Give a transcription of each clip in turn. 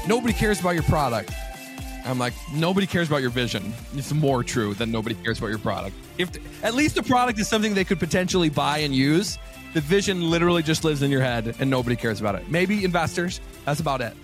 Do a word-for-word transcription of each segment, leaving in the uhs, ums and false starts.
nobody cares about your product. I'm like, nobody cares about your vision. It's more true than nobody cares about your product. If at least the product is something they could potentially buy and use, the vision literally just lives in your head and nobody cares about it. Maybe investors. That's about it.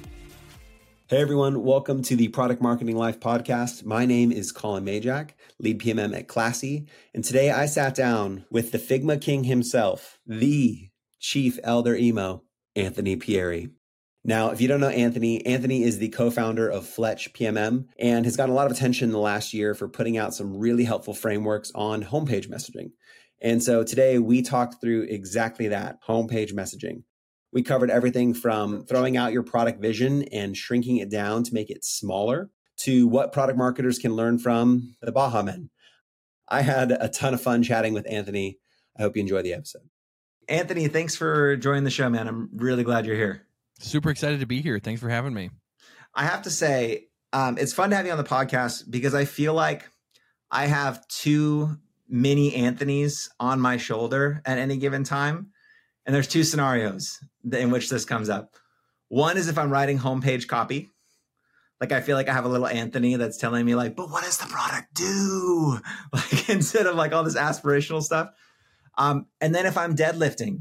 Hey everyone, welcome to the Product Marketing Life podcast. My name is Colin Majak, lead P M M at Classy. And today I sat down with the Figma King himself, the Chief Elder Emo, Anthony Pieri. Now, if you don't know Anthony, Anthony is the co-founder of Fletch P M M and has gotten a lot of attention in the last year for putting out some really helpful frameworks on homepage messaging. And so today we talked through exactly that, homepage messaging. We covered everything from throwing out your product vision and shrinking it down to make it smaller to what product marketers can learn from the Baha Men. I had a ton of fun chatting with Anthony. I hope you enjoy the episode. Anthony, thanks for joining the show, man. I'm really glad you're here. Super excited to be here. Thanks for having me. I have to say, um, it's fun to have you on the podcast because I feel like I have two mini Anthonys on my shoulder at any given time. And there's two scenarios in which this comes up. One is if I'm writing homepage copy. Like I feel like I have a little Anthony that's telling me like, but what does the product do? Like instead of like all this aspirational stuff. Um, and then if I'm deadlifting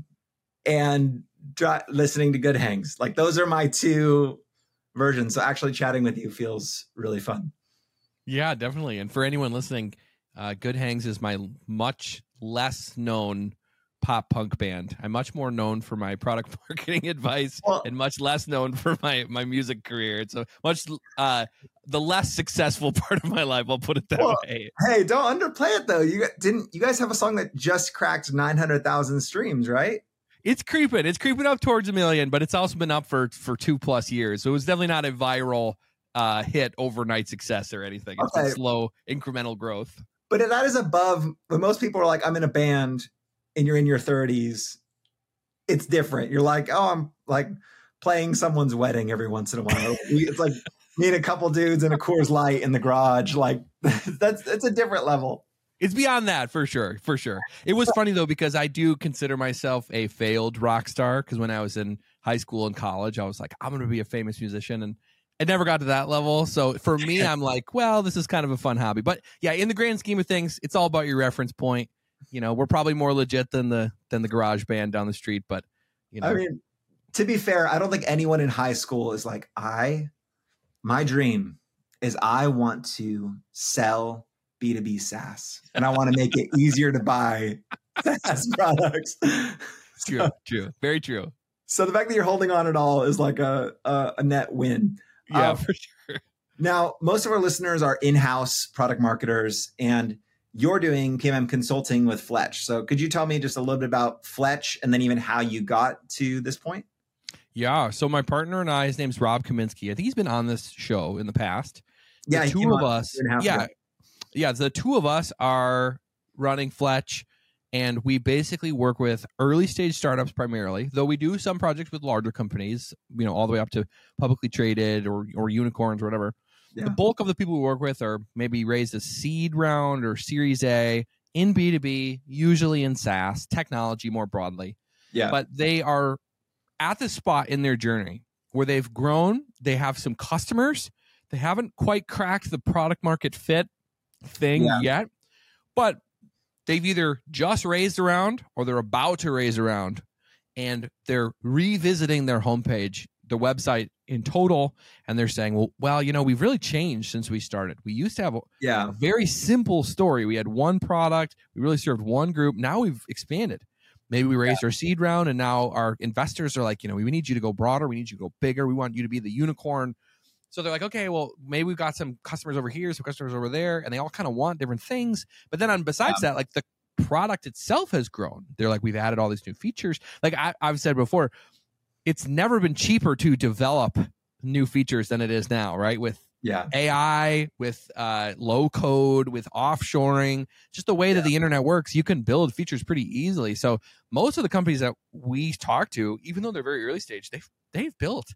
and dry, listening to Good Hangs, like those are my two versions. So actually chatting with you feels really fun. Yeah, definitely. And for anyone listening, uh, Good Hangs is my much less known pop punk band. I'm much more known for my product marketing advice well, and much less known for my my music career. It's a much uh, the less successful part of my life. I'll put it that well, way. Hey, don't underplay it though. You didn't. You guys have a song that just cracked nine hundred thousand streams, right? It's creeping. It's creeping up towards a million, but it's also been up for for two plus years. So it was definitely not a viral uh, hit overnight success or anything. It's okay. Been slow incremental growth. But that is above. When most people are like, I'm in a band. And you're in your thirties, it's different. You're like, oh, I'm like playing someone's wedding every once in a while. It's like me and a couple dudes and a Coors Light in the garage. Like that's it's a different level. It's beyond that for sure, for sure. It was funny though because I do consider myself a failed rock star. Because when I was in high school and college, I was like, I'm going to be a famous musician, and I never got to that level. So for me, I'm like, well, this is kind of a fun hobby. But yeah, in the grand scheme of things, it's all about your reference point. You know, we're probably more legit than the than the garage band down the street, but you know. I mean, to be fair, I don't think anyone in high school is like, I, my dream is I want to sell B two B SaaS and I want to make it easier to buy SaaS products. True, so, true, very true. So the fact that you're holding on at all is like a a, a net win. Yeah, um, for sure. Now, most of our listeners are in-house product marketers, and you're doing P M M consulting with Fletch. So could you tell me just a little bit about Fletch and then even how you got to this point? Yeah. So my partner and I, his name's Rob Kaminsky. I think he's been on this show in the past. Yeah. The two of us. Yeah. Ago. Yeah. The two of us are running Fletch, and we basically work with early stage startups primarily, though we do some projects with larger companies, you know, all the way up to publicly traded or, or unicorns or whatever. Yeah. The bulk of the people we work with are maybe raised a seed round or Series A in B two B, usually in SaaS, technology more broadly. Yeah. But they are at the spot in their journey where they've grown, they have some customers, they haven't quite cracked the product market fit thing yeah. yet, but they've either just raised a round or they're about to raise a round, and they're revisiting their homepage, the website in total, and they're saying, well, well, you know, we've really changed since we started. We used to have a, yeah. a very simple story. We had one product. We really served one group. Now we've expanded. Maybe we raised yeah. our seed round, and now our investors are like, you know, we need you to go broader. We need you to go bigger. We want you to be the unicorn. So they're like, okay, well, maybe we've got some customers over here, some customers over there, and they all kind of want different things. But then on besides yeah. that, like the product itself has grown. They're like, we've added all these new features. Like I, I've said before, it's never been cheaper to develop new features than it is now, right? With yeah. A I, with uh, low code, with offshoring, just the way yeah. that the internet works, you can build features pretty easily. So most of the companies that we talk to, even though they're very early stage, they've, they've built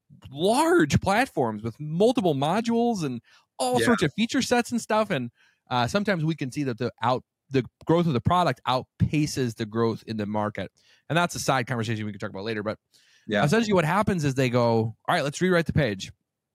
large platforms with multiple modules and all yeah. sorts of feature sets and stuff. And uh, sometimes we can see that the out the growth of the product outpaces the growth in the market. And that's a side conversation we can talk about later. But yeah. essentially what happens is they go, all right, let's rewrite the page.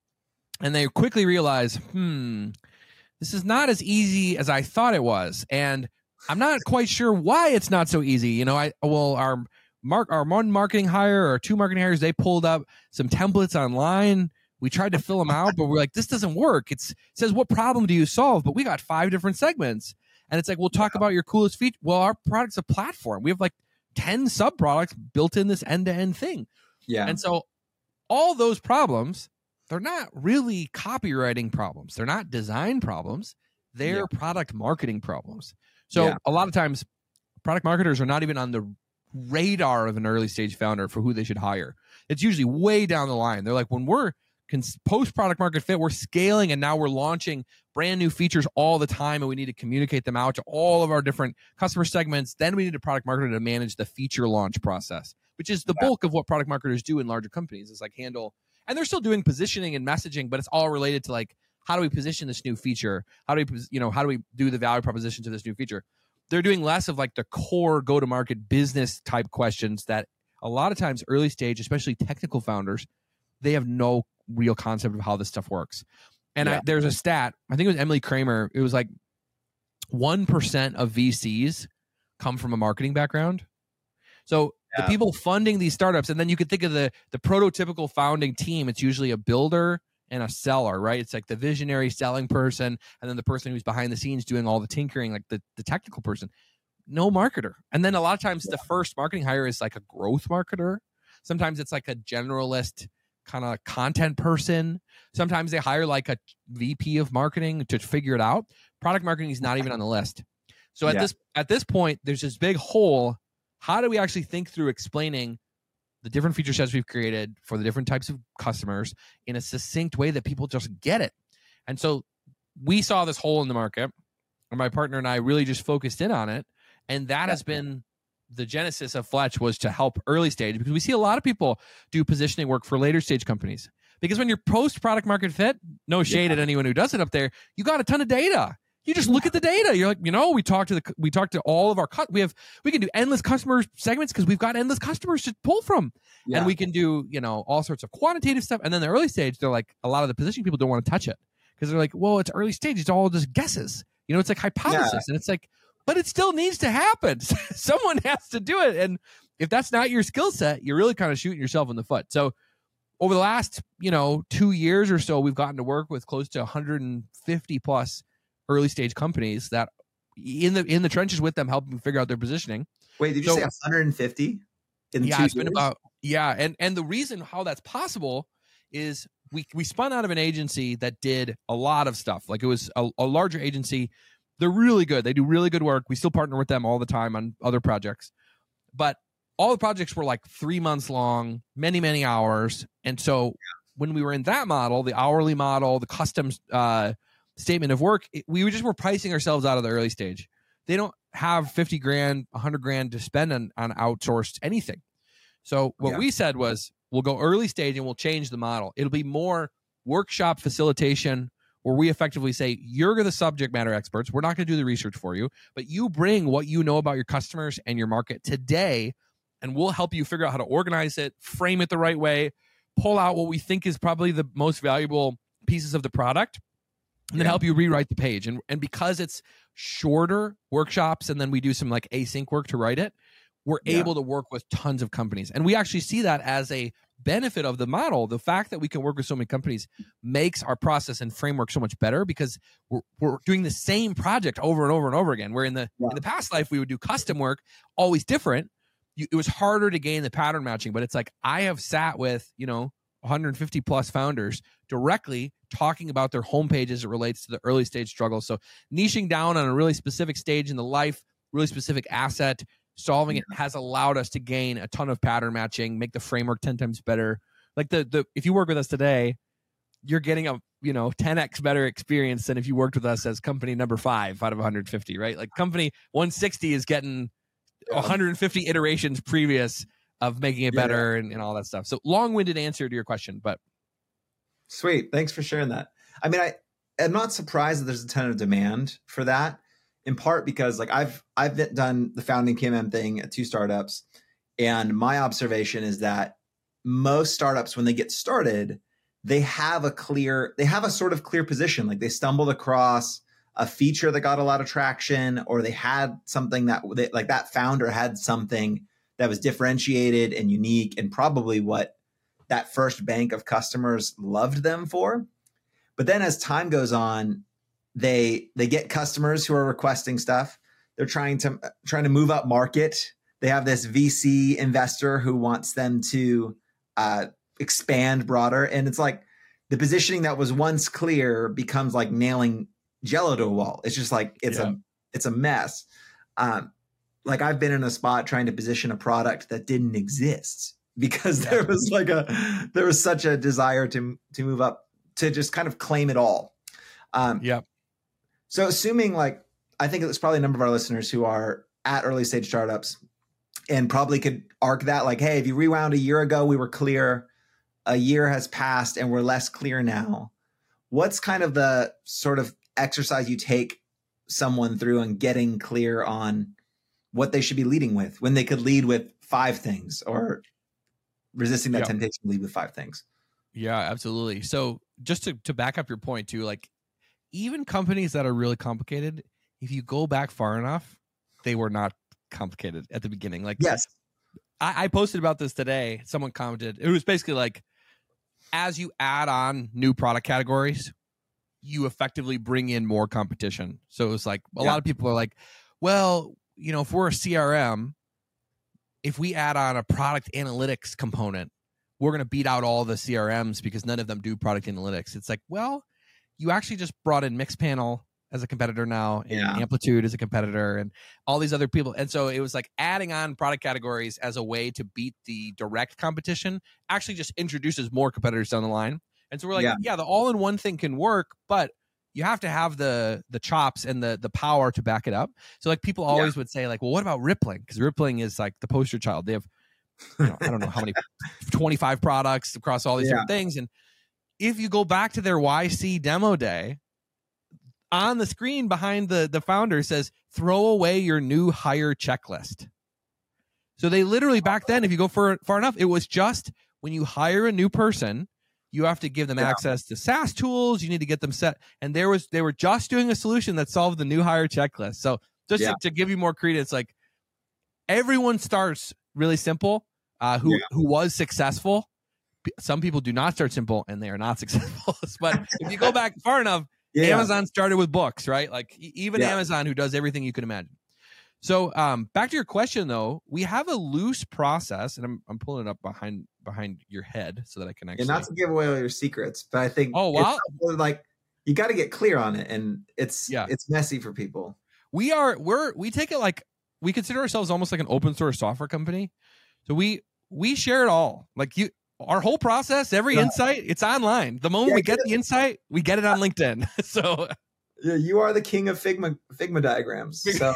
And they quickly realize, hmm, this is not as easy as I thought it was. And I'm not quite sure why it's not so easy. You know, I well, our mark our one marketing hire or two marketing hires, they pulled up some templates online. We tried to fill them out, but we're like, this doesn't work. It's, it says, what problem do you solve? But we got five different segments. And it's like, we'll talk about your coolest feature. Well, our product's a platform. We have like ten sub products built in this end-to-end thing. Yeah. And so all those problems, they're not really copywriting problems. They're not design problems. They're yeah. product marketing problems. So yeah. a lot of times product marketers are not even on the radar of an early stage founder for who they should hire. It's usually way down the line. They're like, when we're post product market fit, we're scaling and now we're launching brand new features all the time and we need to communicate them out to all of our different customer segments. Then we need a product marketer to manage the feature launch process, which is the yeah. bulk of what product marketers do in larger companies, is like handle, and they're still doing positioning and messaging, but it's all related to like, how do we position this new feature? How do we, you know, how do we do the value proposition to this new feature? They're doing less of like the core go-to-market business type questions that a lot of times early stage, especially technical founders, they have no real concept of how this stuff works. And yeah. I, there's a stat, I think it was Emily Kramer. It was like one percent of V Cs come from a marketing background. So yeah. the people funding these startups, and then you could think of the, the prototypical founding team. It's usually a builder and a seller, right? It's like the visionary selling person, and then the person who's behind the scenes doing all the tinkering, like the, the technical person. No marketer. And then a lot of times yeah. the first marketing hire is like a growth marketer. Sometimes it's like a generalist kind of content person. Sometimes they hire like a V P of marketing to figure it out. Product marketing is not even on the list. So at yeah. this at this point, there's this big hole. How do we actually think through explaining the different feature sets we've created for the different types of customers in a succinct way that people just get it? And so we saw this hole in the market, and my partner and I really just focused in on it. And that has been the genesis of Fletch, was to help early stage, because we see a lot of people do positioning work for later stage companies. Because when you're post product market fit, no shade yeah. at anyone who does it up there, you got a ton of data. You just look at the data. You're like, you know, we talk to the, we talk to all of our, cut. we have, we can do endless customer segments because we've got endless customers to pull from. Yeah. And we can do, you know, all sorts of quantitative stuff. And then the early stage, they're like, a lot of the positioning people don't want to touch it because they're like, well, it's early stage. It's all just guesses. You know, it's like hypothesis. Yeah. And it's like, but it still needs to happen. Someone has to do it. And if that's not your skill set, you're really kind of shooting yourself in the foot. So over the last, you know, two years or so, we've gotten to work with close to one hundred fifty plus early stage companies that in the in the trenches with them, helping figure out their positioning. Wait, did you so, say one hundred fifty in yeah, two it's years? Been about, yeah. And, and the reason how that's possible is we, we spun out of an agency that did a lot of stuff. Like it was a, a larger agency. They're really good. They do really good work. We still partner with them all the time on other projects. But all the projects were like three months long, many, many hours. And so yeah. when we were in that model, the hourly model, the custom uh, statement of work, it, we just were pricing ourselves out of the early stage. They don't have fifty grand, one hundred grand to spend on, on outsourced anything. So what yeah. we said was, we'll go early stage and we'll change the model. It'll be more workshop facilitation, where we effectively say, you're the subject matter experts. We're not going to do the research for you, but you bring what you know about your customers and your market today, and we'll help you figure out how to organize it, frame it the right way, pull out what we think is probably the most valuable pieces of the product, and then yeah. help you rewrite the page. And, and because it's shorter workshops, and then we do some like async work to write it, we're yeah. able to work with tons of companies. And we actually see that as a benefit of the model. The fact that we can work with so many companies makes our process and framework so much better, because we're, we're doing the same project over and over and over again. Where in the yeah. in the past life, we would do custom work, always different. You, it was harder to gain the pattern matching, but it's like, I have sat with, you know, one hundred fifty plus founders directly talking about their homepage as it relates to the early stage struggles. So niching down on a really specific stage in the life, really specific asset, solving it has allowed us to gain a ton of pattern matching, make the framework ten times better. Like the the if you work with us today, you're getting a, you know, ten x better experience than if you worked with us as company number five out of one hundred fifty, right? Like company one sixty is getting one hundred fifty iterations previous of making it better yeah. and, and all that stuff. So long-winded answer to your question, but sweet. Thanks for sharing that. I mean, I am not surprised that there's a ton of demand for that. In part because like I've I've done the founding P M M thing at two startups, and my observation is that most startups, when they get started, they have a clear, they have a sort of clear position. Like they stumbled across a feature that got a lot of traction, or they had something that they, like that founder had something that was differentiated and unique, and probably what that first bank of customers loved them for. But then as time goes on, they they get customers who are requesting stuff. They're trying to trying to move up market. They have this V C investor who wants them to uh, expand broader. And it's like the positioning that was once clear becomes like nailing Jello to a wall. It's just like, it's yeah. a, it's a mess. Um, like I've been in a spot trying to position a product that didn't exist because yeah. there was like a, there was such a desire to, to move up, to just kind of claim it all. Um, yeah. So assuming like, I think it's probably a number of our listeners who are at early stage startups and probably could arc that like, hey, if you rewound a year ago, we were clear, a year has passed and we're less clear now. What's kind of the sort of exercise you take someone through and getting clear on what they should be leading with when they could lead with five things, or resisting that yeah. temptation to lead with five things? Yeah, absolutely. So just to, to back up your point too, like even companies that are really complicated, if you go back far enough, they were not complicated at the beginning. Like, yes, I, I posted about this today. Someone commented. It was basically like, as you add on new product categories, you effectively bring in more competition. So it was like a yeah. lot of people are like, well, you know, if we're a C R M, if we add on a product analytics component, we're going to beat out all the C R Ms because none of them do product analytics. It's like, well, you actually just brought in Mixpanel as a competitor now, and yeah. Amplitude as a competitor, and all these other people. And so it was like adding on product categories as a way to beat the direct competition actually just introduces more competitors down the line. And so we're like, yeah, yeah the all-in-one thing can work, but you have to have the the chops and the the power to back it up. So like people always yeah. would say like, well, what about Rippling? Because Rippling is like the poster child. They have, you know, I don't know how many, twenty-five products across all these yeah. different things. And if you go back to their Y C demo day, on the screen behind the, the founder says, throw away your new hire checklist. So they literally back then, if you go far, far enough, it was just when you hire a new person, you have to give them yeah. access to SaaS tools. You need to get them set. And there was, they were just doing a solution that solved the new hire checklist. So just yeah. to, to give you more credence, like everyone starts really simple, uh, who, yeah. who was successful. Some people do not start simple and they are not successful. But if you go back far enough, yeah. Amazon started with books, right? Like even yeah. Amazon, who does everything you can imagine. So um, back to your question, though, we have a loose process, and I'm I'm pulling it up behind behind your head so that I can actually. And not to give away all your secrets, but I think oh wow, it's like you got to get clear on it, and it's yeah. it's messy for people. We are we're we take it like we consider ourselves almost like an open source software company, so we we share it all. Like you. Our whole process, every yeah. insight, it's online. The moment yeah, we get the insight, we get it on LinkedIn. So yeah, you are the king of Figma Figma diagrams. So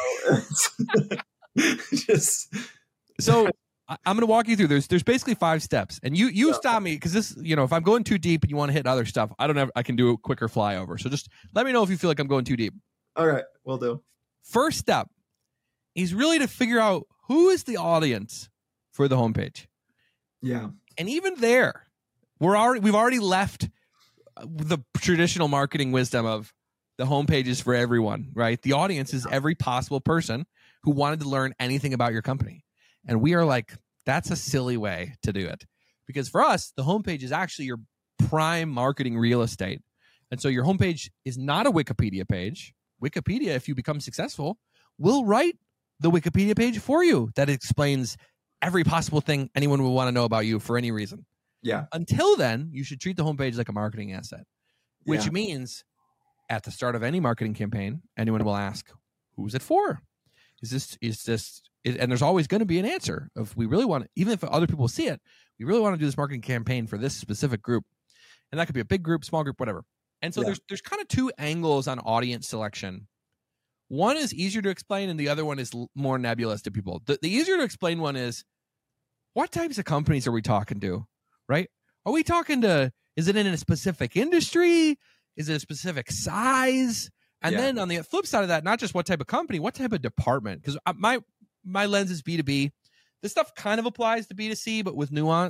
just so I'm going to walk you through. There's there's basically five steps, and you you yeah. stop me because this, you know, if I'm going too deep and you want to hit other stuff, I don't have I can do a quicker flyover. So just let me know if you feel like I'm going too deep. All right, we'll do. First step is really to figure out who is the audience for the homepage. Yeah. And even there, we're already we've already left the traditional marketing wisdom of the homepage is for everyone, right? The audience is every possible person who wanted to learn anything about your company. And we are like, that's a silly way to do it. Because for us, the homepage is actually your prime marketing real estate. And so your homepage is not a Wikipedia page. Wikipedia, if you become successful, will write the Wikipedia page for you that explains every possible thing anyone would want to know about you for any reason. Yeah. Until then, you should treat the homepage like a marketing asset, which yeah. means at the start of any marketing campaign, anyone will ask, who's it for? Is this, is this, is, and there's always going to be an answer of we really want to, even if other people see it, we really want to do this marketing campaign for this specific group. And that could be a big group, small group, whatever. And so yeah. there's, there's kind of two angles on audience selection. One is easier to explain, and the other one is l- more nebulous to people. The, the easier to explain one is, what types of companies are we talking to, right? Are we talking to, is it in a specific industry? Is it a specific size? And yeah. then on the flip side of that, not just what type of company, what type of department? Because my my lens is B two B. This stuff kind of applies to B two C, but with nuance.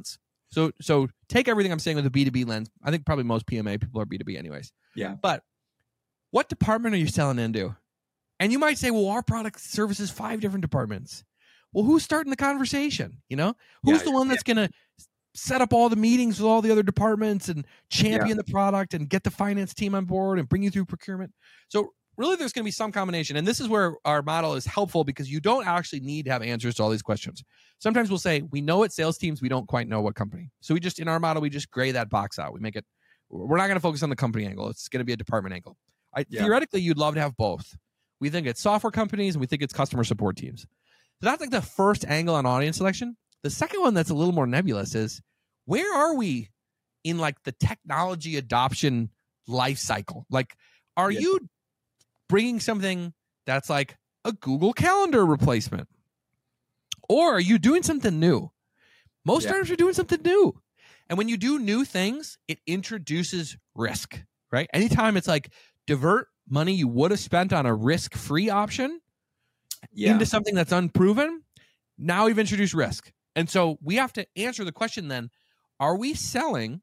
So so take everything I'm saying with a B two B lens. I think probably most P M A people are B two B anyways. Yeah. But what department are you selling into? And you might say, well, our product services five different departments. Well, who's starting the conversation? You know, who's Yeah, the one that's yeah. going to set up all the meetings with all the other departments and champion Yeah. the product and get the finance team on board and bring you through procurement? So really, there's going to be some combination. And this is where our model is helpful because you don't actually need to have answers to all these questions. Sometimes we'll say, we know it sales teams, we don't quite know what company. So we just, in our model, we just gray that box out. We make it, we're not going to focus on the company angle. It's going to be a department angle. I, Yeah. Theoretically, you'd love to have both. We think it's software companies and we think it's customer support teams. So that's like the first angle on audience selection. The second one that's a little more nebulous is, where are we in like the technology adoption life cycle? Like, are Yeah. you bringing something that's like a Google Calendar replacement? Or are you doing something new? Most Yeah. times you're doing something new. And when you do new things, it introduces risk, right? Anytime it's like divert money you would have spent on a risk-free option Yeah. into something that's unproven, now we've introduced risk. And so we have to answer the question then, are we selling,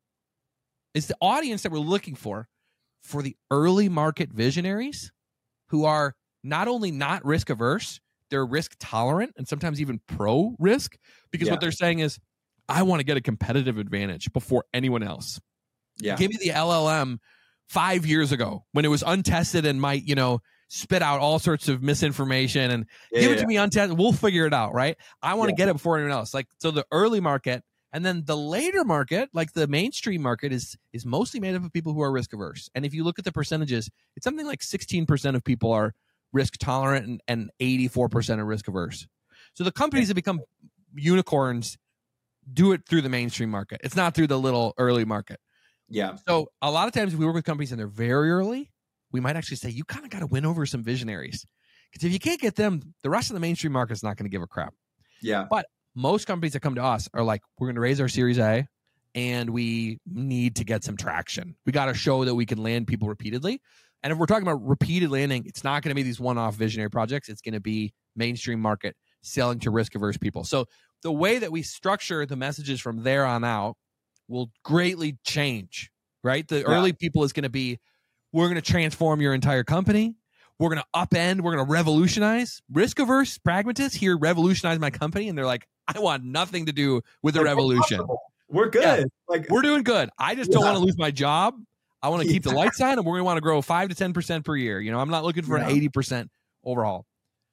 is the audience that we're looking for, for the early market visionaries who are not only not risk averse, they're risk tolerant and sometimes even pro risk, because Yeah. what they're saying is, I want to get a competitive advantage before anyone else. Yeah. Give me the L L M five years ago when it was untested and might, you know, spit out all sorts of misinformation and Yeah, give it yeah. to me untested. We'll figure it out, right? I want to Yeah. get it before anyone else. Like, so the early market and then the later market, like the mainstream market, is is mostly made up of people who are risk averse. And if you look at the percentages, it's something like sixteen percent of people are risk tolerant and, and eighty-four percent are risk averse. So the companies that become unicorns do it through the mainstream market. It's not through the little early market. Yeah. So a lot of times we work with companies and they're very early, we might actually say, you kind of got to win over some visionaries. Because if you can't get them, the rest of the mainstream market is not going to give a crap. Yeah. But most companies that come to us are like, we're going to raise our Series A and we need to get some traction. We got to show that we can land people repeatedly. And if we're talking about repeated landing, it's not going to be these one-off visionary projects. It's going to be mainstream market selling to risk-averse people. So the way that we structure the messages from there on out will greatly change, right? The Yeah. early people is going to be, we're going to transform your entire company. We're going to upend. We're going to revolutionize. Risk-averse pragmatists here revolutionize my company, and they're like, I want nothing to do with the Like, we're revolution. comfortable. We're good. Like We're doing good. I just don't Yeah. want to lose my job. I want to keep the Yeah. lights on, and we're going to want to grow five to ten percent per year. You know, I'm not looking for Yeah. an eighty percent overhaul.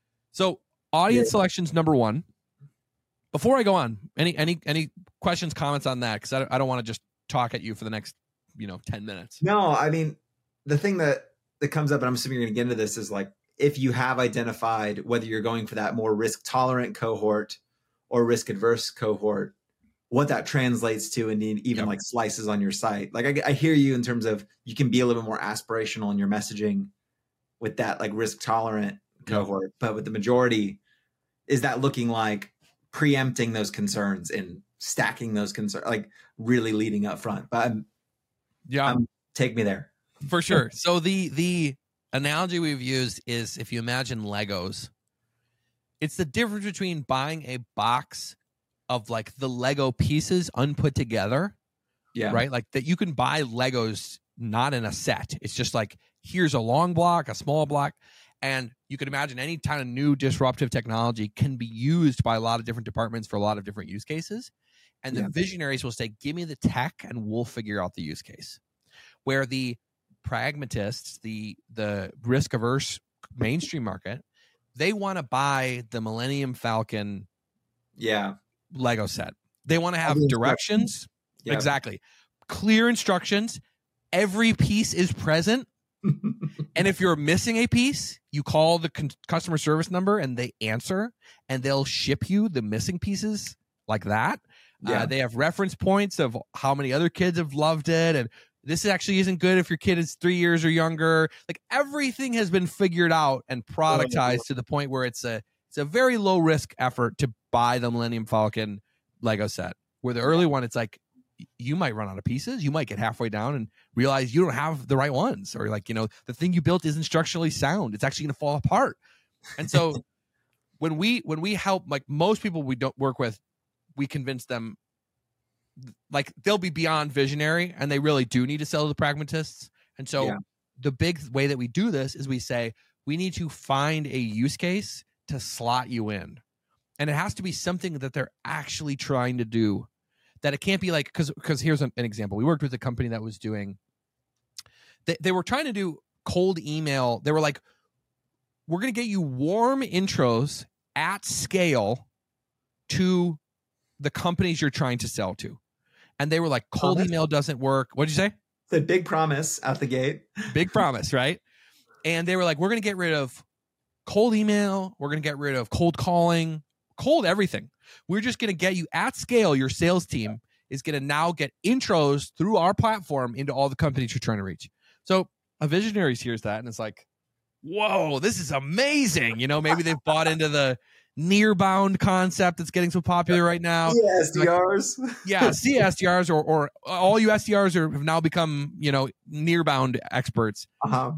So audience Yeah. selection's number one. Before I go on, any any any questions, comments on that? Because I don't, I don't want to just talk at you for the next, you know, ten minutes. No, I mean, the thing that that comes up, and I'm assuming you're going to get into this, is like, if you have identified whether you're going for that more risk tolerant cohort or risk adverse cohort, what that translates to, and even Yep. like slices on your site. Like I, I hear you in terms of you can be a little bit more aspirational in your messaging with that like risk tolerant cohort, but with the majority, is that looking like preempting those concerns and stacking those concerns, like really leading up front? But I'm, Yeah, I'm, take me there. for sure. So the the analogy we've used is, if you imagine Legos, it's the difference between buying a box of like the Lego pieces unput together, Yeah. right? Like that you can buy Legos not in a set. It's just like, here's a long block, a small block. And you can imagine any kind of new disruptive technology can be used by a lot of different departments for a lot of different use cases. And the Yeah. visionaries will say, give me the tech and we'll figure out the use case. Where the pragmatists, the the risk averse mainstream market, they want to buy the Millennium Falcon Yeah. Lego set. They want to have the directions. Yeah. Exactly. Clear instructions. Every piece is present. And if you're missing a piece, you call the con- customer service number and they answer, and they'll ship you the missing pieces like that. Yeah. Uh, they have reference points of how many other kids have loved it. And this actually isn't good if your kid is three years or younger. Like everything has been figured out and productized to the point where it's a it's a very low risk effort to buy the Millennium Falcon Lego set. Where the early one, it's like, you might run out of pieces. You might get halfway down and realize you don't have the right ones, or like, you know, the thing you built isn't structurally sound. It's actually going to fall apart. And so when we when we help, like most people we don't work with, we convince them like they'll be beyond visionary and they really do need to sell to the pragmatists. And so yeah. the big way that we do this is we say, we need to find a use case to slot you in. And it has to be something that they're actually trying to do. That it can't be like, because because here's an, an example. We worked with a company that was doing, they, they were trying to do cold email. They were like, we're going to get you warm intros at scale to the companies you're trying to sell to. And they were like, cold promise. email doesn't work. What'd you say? The big promise out the gate. Big promise, right? And they were like, we're going to get rid of cold email. We're going to get rid of cold calling, cold everything. We're just going to get you at scale. Your sales team is going to now get intros through our platform into all the companies you're trying to reach. So a visionary hears that and it's like, whoa, this is amazing. You know, maybe they've bought into the near bound concept that's getting so popular right now. C S D Rs. Like, yeah, C S D Rs or, or all you S D Rs are, have now become, you know, near bound experts. Uh-huh.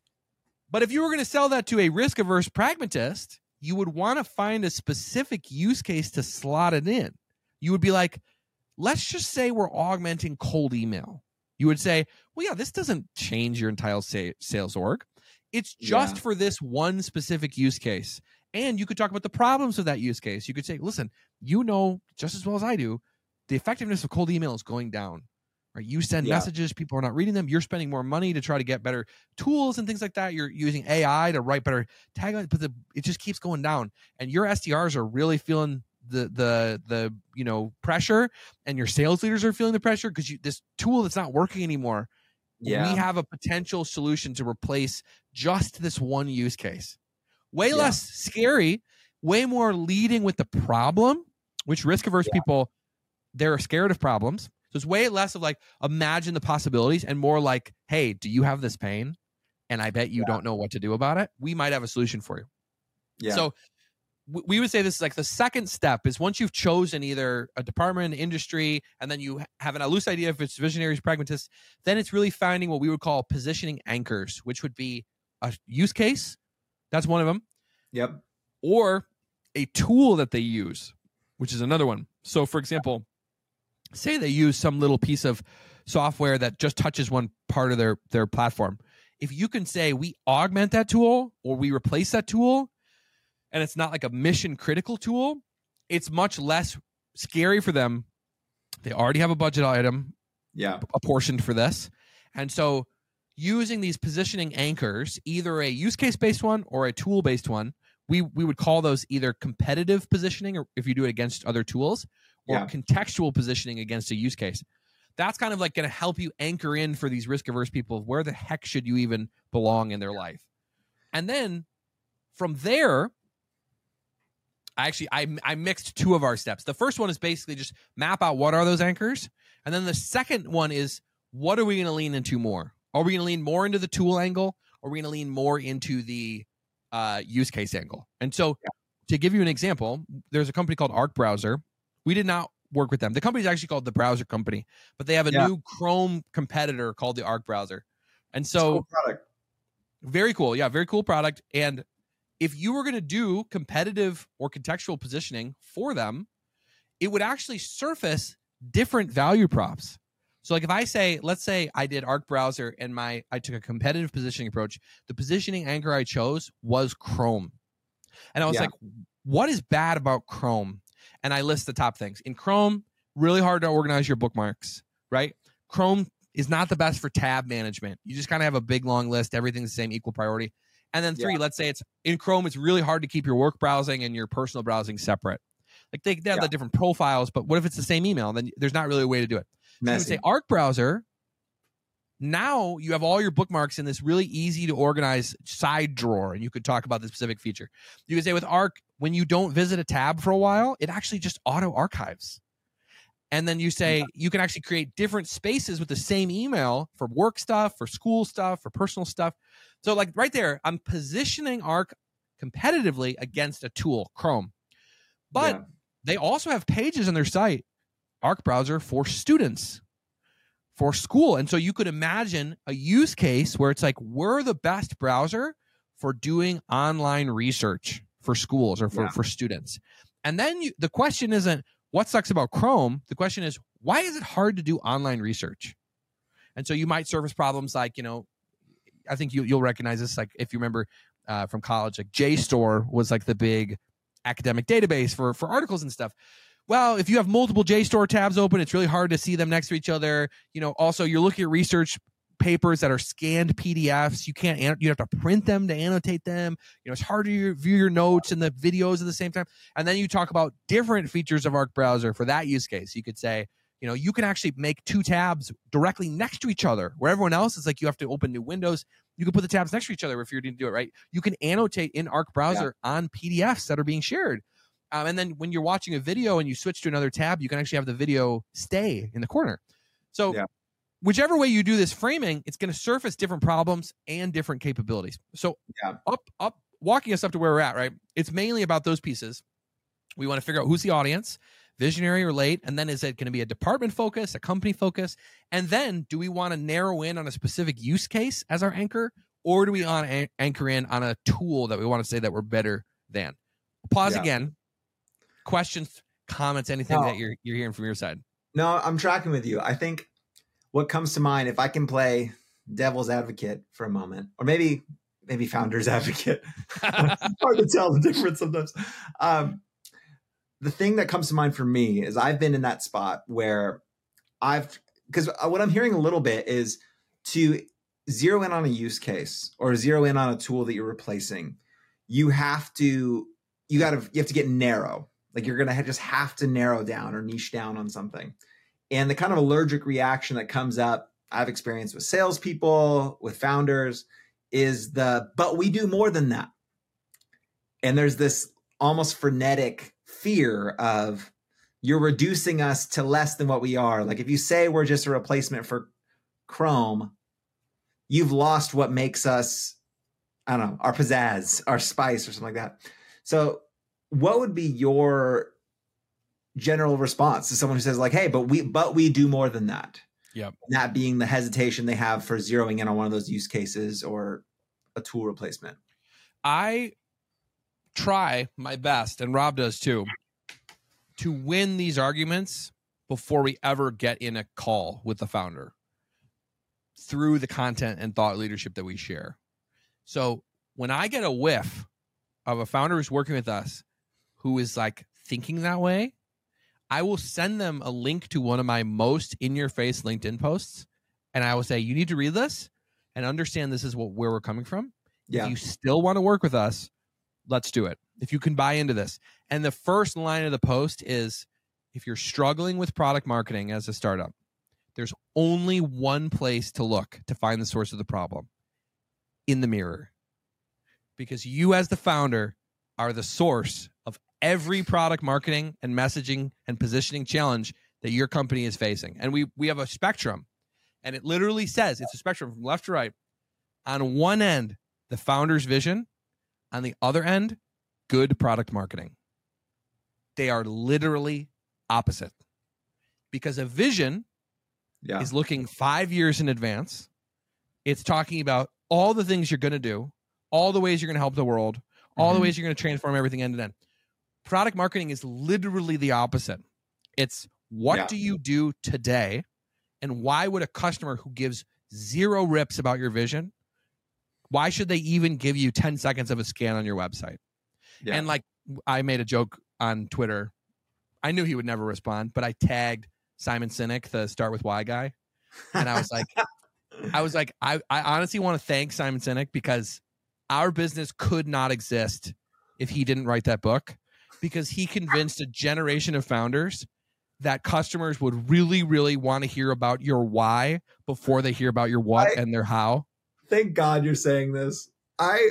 But if you were going to sell that to a risk averse pragmatist, you would want to find a specific use case to slot it in. You would be like, let's just say we're augmenting cold email. You would say, well, yeah, this doesn't change your entire sa- sales org. It's just yeah. for this one specific use case. And you could talk about the problems of that use case. You could say, listen, you know just as well as I do, the effectiveness of cold email is going down. Right? You send yeah. messages, people are not reading them. You're spending more money to try to get better tools and things like that. You're using A I to write better taglines, but the, it just keeps going down. And your S D Rs are really feeling the the the you know pressure, and your sales leaders are feeling the pressure because this tool that's not working anymore. Yeah. We have a potential solution to replace just this one use case. Way yeah. less scary, way more leading with the problem, which risk averse yeah. people, they're scared of problems. So it's way less of like, imagine the possibilities and more like, hey, do you have this pain? And I bet you yeah. don't know what to do about it. We might have a solution for you. Yeah. So w- we would say this is like the second step is once you've chosen either a department, industry, and then you have an a loose idea if it's visionaries, pragmatists, then it's really finding what we would call positioning anchors, which would be a use case. That's one of them. Yep. Or a tool that they use, which is another one. So for example, say they use some little piece of software that just touches one part of their, their platform. If you can say we augment that tool or we replace that tool, and it's not like a mission critical tool, it's much less scary for them. They already have a budget item yeah. apportioned for this. And so using these positioning anchors, either a use case based one or a tool based one, we, we would call those either competitive positioning, or if you do it against other tools, or yeah. contextual positioning against a use case. That's kind of like going to help you anchor in for these risk averse people. Where the heck should you even belong in their life? And then from there, I actually, I, I mixed two of our steps. The first one is basically just map out what are those anchors. And then the second one is, what are we going to lean into more? Are we going to lean more into the tool angle? Or are we going to lean more into the uh, use case angle? And so yeah. to give you an example, there's a company called Arc Browser. We did not work with them. The company is actually called the Browser Company, but they have a yeah. new Chrome competitor called the Arc Browser. And so cool product. Very cool. Yeah, very cool product. And if you were going to do competitive or contextual positioning for them, it would actually surface different value props. So like if I say, let's say I did Arc Browser and my I took a competitive positioning approach, the positioning anchor I chose was Chrome. And I was yeah. like, what is bad about Chrome? And I list the top things. In Chrome, really hard to organize your bookmarks, right? Chrome is not the best for tab management. You just kind of have a big, long list. Everything's the same, equal priority. And then three, yeah. let's say it's in Chrome, it's really hard to keep your work browsing and your personal browsing separate. Like they, they have yeah. the different profiles, but what if it's the same email? Then there's not really a way to do it. So you would say Arc Browser, now you have all your bookmarks in this really easy to organize side drawer, and you could talk about the specific feature. You could say with Arc, when you don't visit a tab for a while, it actually just auto archives. And then you say yeah. you can actually create different spaces with the same email for work stuff, for school stuff, for personal stuff. So like right there, I'm positioning Arc competitively against a tool, Chrome. But yeah. they also have pages on their site, Arc Browser for students, for school. And so you could imagine a use case where it's like, we're the best browser for doing online research for schools or for, yeah. for students. And then you, the question isn't, what sucks about Chrome? The question is, why is it hard to do online research? And so you might surface problems like, you know, I think you, you'll recognize this. Like if you remember uh, from college, like JSTOR was like the big academic database for, for articles and stuff. Well, if you have multiple JSTOR tabs open, it's really hard to see them next to each other. You know, also you're looking at research papers that are scanned P D Fs. You can't, you have to print them to annotate them. You know, it's hard to view your notes and the videos at the same time. And then you talk about different features of Arc Browser for that use case. You could say, you know, you can actually make two tabs directly next to each other, where everyone else is like, you have to open new windows. You can put the tabs next to each other if you're going to do it right. You can annotate in Arc Browser yeah. on P D Fs that are being shared. Um, and then when you're watching a video and you switch to another tab, you can actually have the video stay in the corner. So yeah. whichever way you do this framing, it's going to surface different problems and different capabilities. So yeah. up, up, walking us up to where we're at, right? It's mainly about those pieces. We want to figure out who's the audience, visionary or late, and then is it going to be a department focus, a company focus? And then do we want to narrow in on a specific use case as our anchor, or do we want to anchor in on a tool that we want to say that we're better than? Pause yeah. again. Questions, comments, anything no. that you're you're hearing from your side? No, I'm tracking with you. I think what comes to mind, if I can play devil's advocate for a moment, or maybe maybe founder's advocate, hard to tell the difference sometimes. Um, the thing that comes to mind for me is I've been in that spot where I've, because what I'm hearing a little bit is to zero in on a use case or zero in on a tool that you're replacing, you have to, you got to, you have to get narrow. Like you're going to just have to narrow down or niche down on something. And the kind of allergic reaction that comes up, I've experienced with salespeople, with founders, is the, but we do more than that. And there's this almost frenetic fear of you're reducing us to less than what we are. Like if you say we're just a replacement for Chrome, you've lost what makes us, I don't know, our pizzazz, our spice or something like that. So what would be your general response to someone who says like, hey, but we, but we do more than that? Yep. That being the hesitation they have for zeroing in on one of those use cases or a tool replacement. I try my best, and Rob does too, to win these arguments before we ever get in a call with the founder through the content and thought leadership that we share. So when I get a whiff of a founder who's working with us who is like thinking that way, I will send them a link to one of my most in-your-face LinkedIn posts, and I will say, you need to read this and understand this is what where we're coming from. Yeah. If you still want to work with us, let's do it. If you can buy into this. And the first line of the post is, if you're struggling with product marketing as a startup, there's only one place to look to find the source of the problem: in the mirror. Because you as the founder are the source of every product marketing and messaging and positioning challenge that your company is facing. And we we have a spectrum, and it literally says it's a spectrum from left to right. On one end, the founder's vision. On the other end, good product marketing. They are literally opposite, because a vision yeah. is looking five years in advance. It's talking about all the things you're going to do, all the ways you're going to help the world, all mm-hmm. the ways you're going to transform everything end to end. Product marketing is literally the opposite. It's what yeah. do you do today, and why would a customer who gives zero rips about your vision, why should they even give you ten seconds of a scan on your website? Yeah. And like I made a joke on Twitter. I knew he would never respond, but I tagged Simon Sinek, the Start With Why guy. And I was like, I was like, I, I honestly want to thank Simon Sinek, because our business could not exist if he didn't write that book, because he convinced a generation of founders that customers would really, really want to hear about your why before they hear about your what I, and their how. Thank God you're saying this. I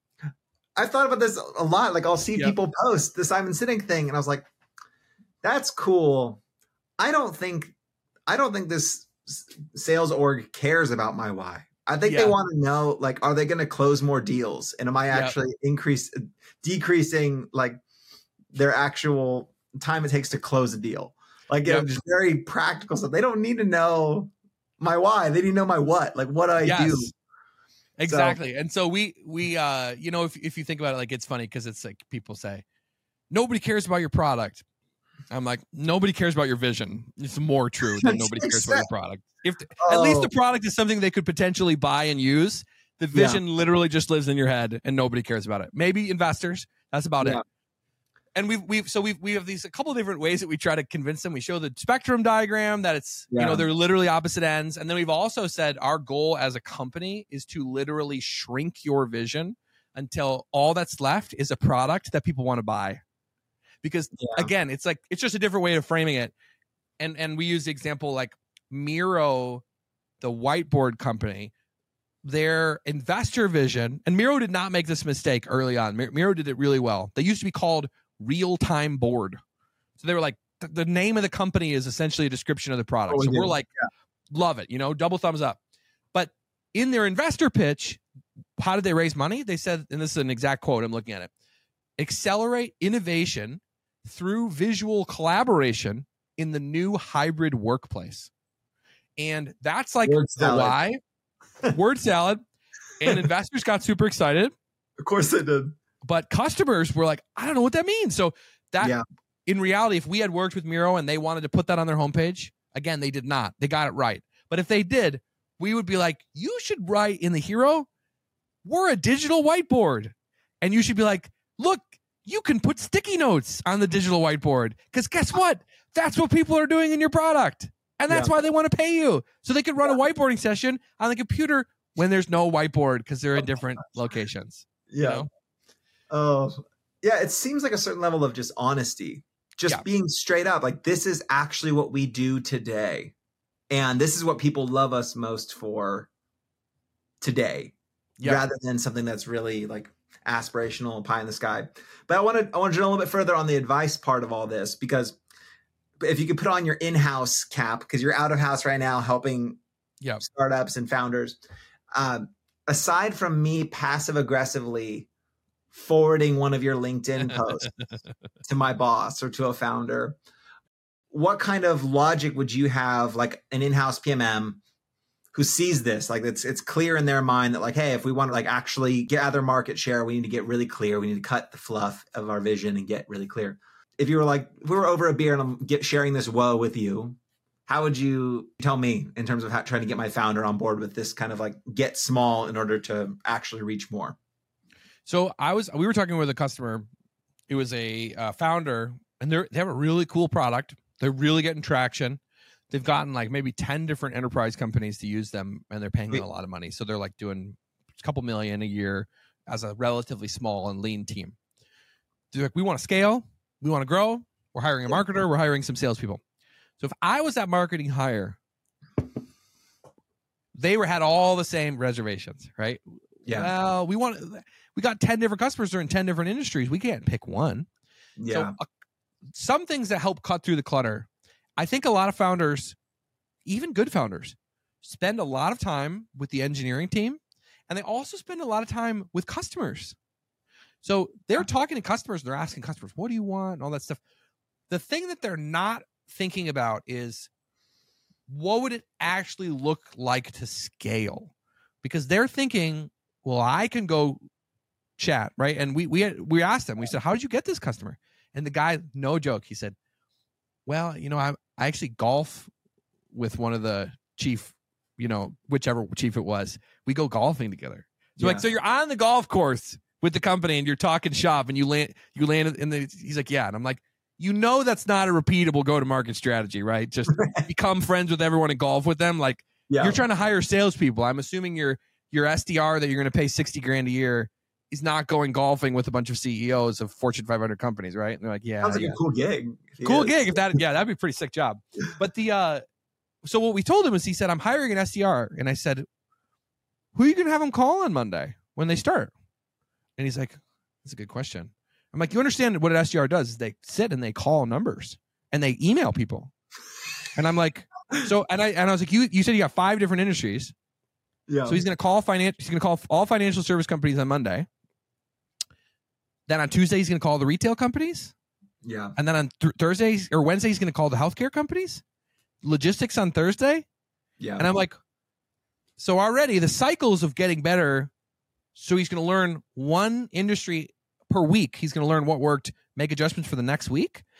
I thought about this a lot. Like I'll see yep. people post the Simon Sinek thing, and I was like, that's cool. I don't think I don't think this sales org cares about my why. I think yeah. they want to know, like, are they going to close more deals? And am I actually yep. increase decreasing like their actual time it takes to close a deal? Like, yep. you know, just very practical stuff. They don't need to know my why. They need to know my what. Like, what do I yes. do? Exactly. So, and so we, we, uh, you know, if, if you think about it, like, it's funny because it's like people say, nobody cares about your product. I'm like, nobody cares about your vision. It's more true than nobody cares about your product. If the, oh. At least the product is something they could potentially buy and use. The vision yeah. literally just lives in your head and nobody cares about it. Maybe investors. That's about yeah. it. And we've we've so we've we have these a couple of different ways that we try to convince them. We show the spectrum diagram that it's yeah. you know they're literally opposite ends, and then we've also said our goal as a company is to literally shrink your vision until all that's left is a product that people want to buy. Because yeah. again, it's like it's just a different way of framing it. And and we use the example like Miro, the whiteboard company, their investor vision, and Miro did not make this mistake early on. Miro did it really well. They used to be called Real-Time Board. So they were like, th- the name of the company is essentially a description of the product. Oh, we so do. We're like, yeah. love it, you know, double thumbs up. But in their investor pitch, how did they raise money? They said, and this is an exact quote, I'm looking at it, accelerate innovation through visual collaboration in the new hybrid workplace. And that's like Word the why. Word salad. And investors got super excited. Of course they did. But customers were like, I don't know what that means. So that yeah. in reality, if we had worked with Miro and they wanted to put that on their homepage, again, they did not. They got it right. But if they did, we would be like, you should write in the hero, we're a digital whiteboard. And you should be like, look, you can put sticky notes on the digital whiteboard. Because guess what? That's what people are doing in your product. And that's yeah. why they want to pay you. So they could run yeah. a whiteboarding session on the computer when there's no whiteboard because they're in different locations. Yeah. You know? Oh, yeah. It seems like a certain level of just honesty, just yeah. being straight up. Like, this is actually what we do today. And this is what people love us most for today, yeah. rather than something that's really like aspirational and pie in the sky. But I want to, I want to go a little bit further on the advice part of all this, because if you could put on your in-house cap, because you're out of house right now helping yep. startups and founders, um, aside from me passive aggressively forwarding one of your LinkedIn posts to my boss or to a founder, what kind of logic would you have, like an in-house P M M who sees this? Like, it's it's clear in their mind that, like, hey, if we want to like actually gather market share, we need to get really clear. We need to cut the fluff of our vision and get really clear. If you were like, if we were over a beer and I'm get, sharing this woe with you, how would you tell me in terms of how, trying to get my founder on board with this kind of like get small in order to actually reach more? So I was, we were talking with a customer. It was a uh, founder, and they they have a really cool product. They're really getting traction. They've gotten like maybe ten different enterprise companies to use them, and they're paying them a lot of money. So they're like doing a couple million a year as a relatively small and lean team. They're like, we want to scale. We want to grow. We're hiring a marketer. We're hiring some salespeople. So if I was that marketing hire, they were had all the same reservations, right? Yeah. Well, we want we got ten different customers that are in ten different industries. We can't pick one. Yeah. So uh, some things that help cut through the clutter. I think a lot of founders, even good founders, spend a lot of time with the engineering team, and they also spend a lot of time with customers. So they're talking to customers, they're asking customers, what do you want? And all that stuff. The thing that they're not thinking about is, what would it actually look like to scale? Because they're thinking, well, I can go chat, right? And we we had, we asked them, we said, how did you get this customer? And the guy, no joke, he said, well, you know, I, I actually golf with one of the chief, you know, whichever chief it was. We go golfing together. So yeah. like, so you're on the golf course with the company and you're talking shop and you land, you land in the, he's like, yeah. And I'm like, you know, that's not a repeatable go-to-market strategy, right? Just become friends with everyone and golf with them. Like yeah. you're trying to hire salespeople. I'm assuming your, your S D R that you're going to pay sixty grand a year is not going golfing with a bunch of C E Os of Fortune five hundred companies, right? And they're like, yeah. Sounds like yeah. a cool gig. Cool is. gig. If that, yeah, that'd be a pretty sick job. But the, uh, so what we told him was, he said, I'm hiring an S D R. And I said, who are you going to have them call on Monday when they start? And he's like, that's a good question. I'm like, you understand what an S D R does is they sit and they call numbers and they email people. And I'm like, so, and I, and I was like, you, you said you got five different industries. Yeah. So he's going to call finance. He's going to call all financial service companies on Monday. Then on Tuesday, he's going to call the retail companies. Yeah. And then on th- Thursday or Wednesday, he's going to call the healthcare companies. Logistics on Thursday. Yeah. And I'm like, so already the cycles of getting better. So he's going to learn one industry per week. He's going to learn what worked, make adjustments for the next week.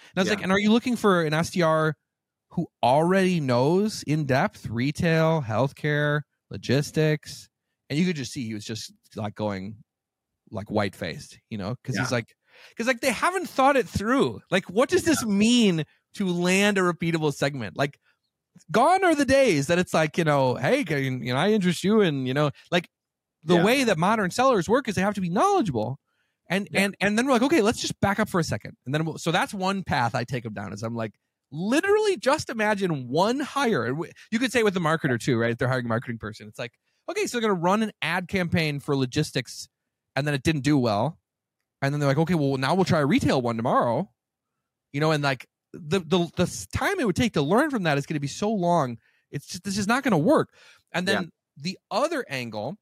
I was Yeah. like, and are you looking for an S D R who already knows in depth retail, healthcare, logistics? And you could just see he was just like going like white faced, you know, because Yeah. he's like, because like they haven't thought it through. Like, what does this mean to land a repeatable segment? Like, gone are the days that it's like, you know, hey, can you know, I interest you in, you know, like the Yeah. way that modern sellers work is they have to be knowledgeable. And Yeah. and and then we're like, okay, let's just back up for a second. And then we'll, so that's one path I take them down is I'm like, literally just imagine one hire. And we- You could say with the marketer too, right? If they're hiring a marketing person, it's like, okay, so they're going to run an ad campaign for logistics and then it didn't do well. And then they're like, okay, well, now we'll try a retail one tomorrow. You know, and like the the, the time it would take to learn from that is going to be so long. It's just, this is not going to work. And then Yeah. the other angle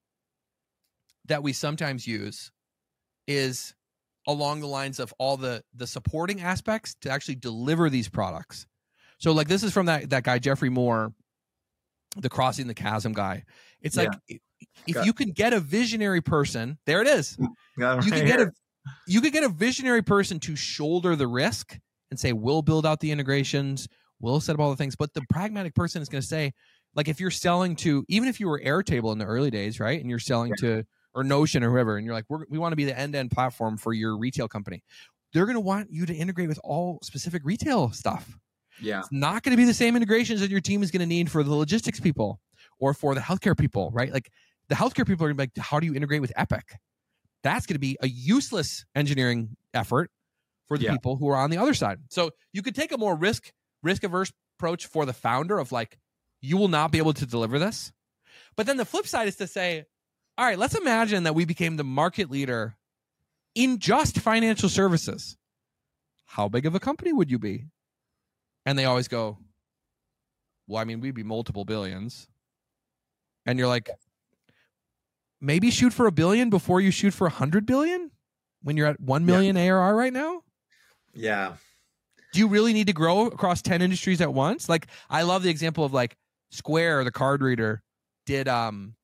that we sometimes use is along the lines of all the the supporting aspects to actually deliver these products. So like this is from that that guy Jeffrey Moore, the Crossing the Chasm guy. It's like Yeah. if Got- you can get a visionary person, there it is. Got it You right can get here. a you could get a visionary person to shoulder the risk and say, we'll build out the integrations, we'll set up all the things. But the pragmatic person is going to say, like if you're selling to, even if you were Airtable in the early days, right? And you're selling to, or Notion or whoever, and you're like, We're, we want to be the end-to-end platform for your retail company. They're going to want you to integrate with all specific retail stuff. Yeah. It's not going to be the same integrations that your team is going to need for the logistics people or for the healthcare people, right? Like the healthcare people are going to be like, how do you integrate with Epic? That's going to be a useless engineering effort for the Yeah. people who are on the other side. So you could take a more risk risk averse approach for the founder of like, you will not be able to deliver this. But then the flip side is to say, all right, let's imagine that we became the market leader in just financial services. How big of a company would you be? And they always go, well, I mean, we'd be multiple billions. And you're like, maybe shoot for a billion before you shoot for a hundred billion when you're at one million A R R right now. Yeah. Do you really need to grow across ten industries at once? Like, I love the example of like Square, the card reader, did um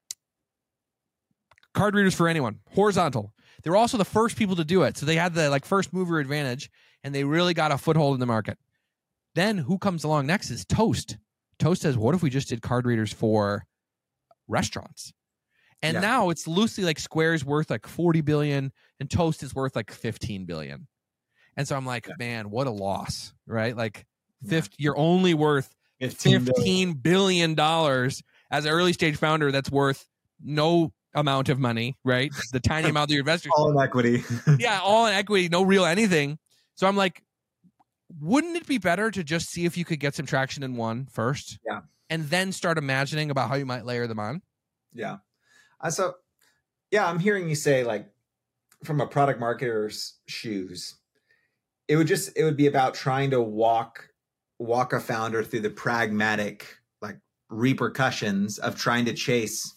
card readers for anyone, horizontal. They were also the first people to do it. So they had the like first mover advantage and they really got a foothold in the market. Then who comes along next is Toast. Toast says, what if we just did card readers for restaurants? And Yeah. now it's loosely like Square's worth like forty billion and Toast is worth like fifteen billion. And so I'm like, Yeah. man, what a loss, right? Like Yeah. fifty, you're only worth fifteen billion. fifteen billion dollars as an early stage founder that's worth no amount of money, right? The tiny amount that your investors, All in equity. yeah, all in equity, no real anything. So I'm like, wouldn't it be better to just see if you could get some traction in one first? Yeah. And then start imagining about how you might layer them on? Yeah. Uh, so, yeah, I'm hearing you say, like, from a product marketer's shoes, it would just, it would be about trying to walk, walk a founder through the pragmatic, like, repercussions of trying to chase